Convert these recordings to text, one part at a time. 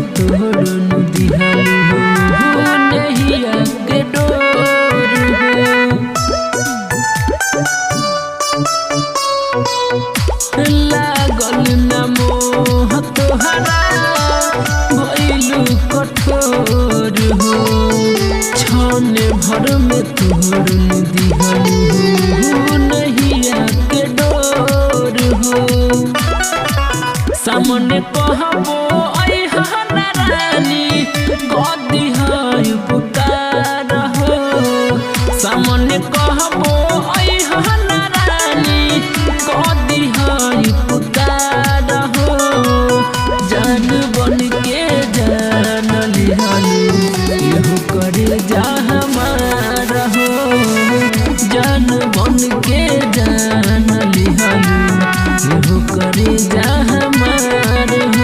तोड़ दिहलू नहिया के डोर लागल न मोह तोहरा भइलू कठोर हो छाने भर में तोड़ दिहलू नहिया के डोर हो सामने कहबो अइहा रानी कदी है पुकार हो सामने कहबो अइहा रानी कदी है पुकार हो जान बन के जान लिहालू एहो करे जा हमारा हो जान बन के जान लिहालू एहो करे जा हमार हो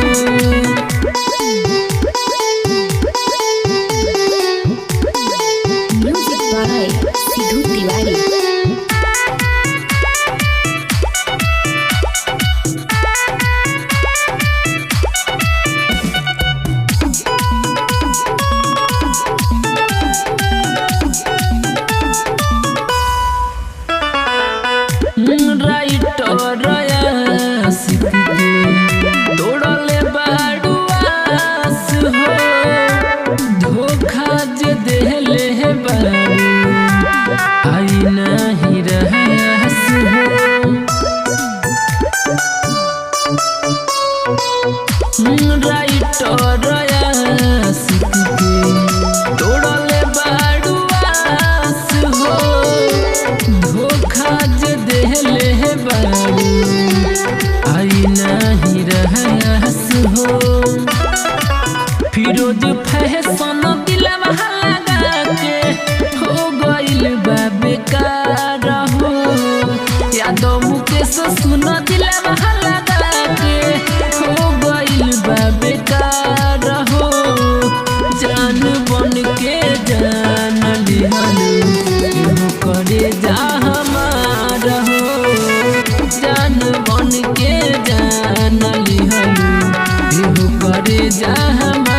music by Sidhu Tiwari. Writer Ashiq के तोड़ले बाड़ुआस हो धोखा जे देले बाड़ू आई नहीं रहस हो राइटर आशिक के तोड़ले बाड़ुआस हो धोखा जे देले बाड़ू आई नहीं रहस हो फिरोज फैशन दिलवा लगा के हो गइल बा बेकार हो यादव मुकेश सुन दिलवा लगा के हो गइल बा बेकार हो जान बन के जान लिहालू एहो करे जा हमारा हो जान बन के जान लिहालू एहो करे जा हमारा।